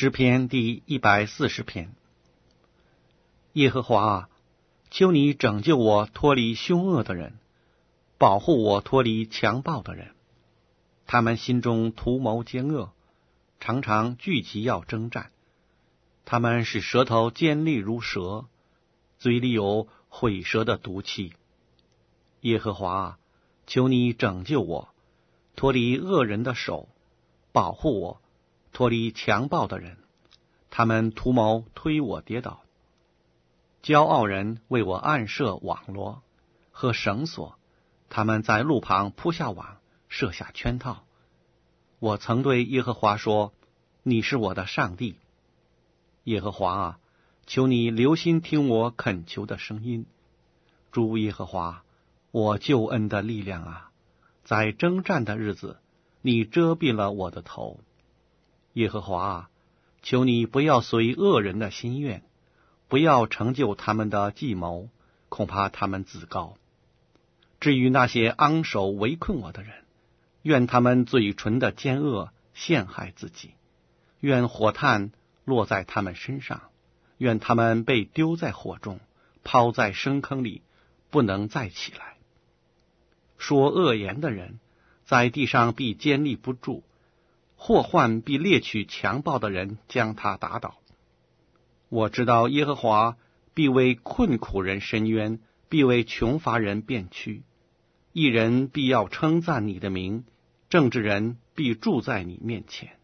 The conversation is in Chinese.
诗篇第140篇。耶和华啊，求你拯救我脱离凶恶的人，保护我脱离强暴的人。他们心中图谋奸恶，常常聚集要征战。他们使舌头尖利如蛇，嘴里有毁舌的毒气。耶和华啊，求你拯救我脱离恶人的手，保护我脱离强暴的人。他们图谋推我跌倒。骄傲人为我暗设网罗和绳索，他们在路旁铺下网，设下圈套。我曾对耶和华说，你是我的上帝。耶和华啊，求你留心听我恳求的声音。主耶和华，我救恩的力量啊，在征战的日子，你遮蔽了我的头。耶和华啊，求你不要随恶人的心愿，不要成就他们的计谋，恐怕他们自高。至于那些昂首围困我的人，愿他们嘴唇的奸恶陷害自己，愿火炭落在他们身上，愿他们被丢在火中，抛在深坑里，不能再起来。说恶言的人，在地上必坚立不住，祸患必猎取强暴的人，将他打倒。我知道耶和华必为困苦人伸冤，必为穷乏人辩屈。义人必要称赞你的名，正直人必住在你面前。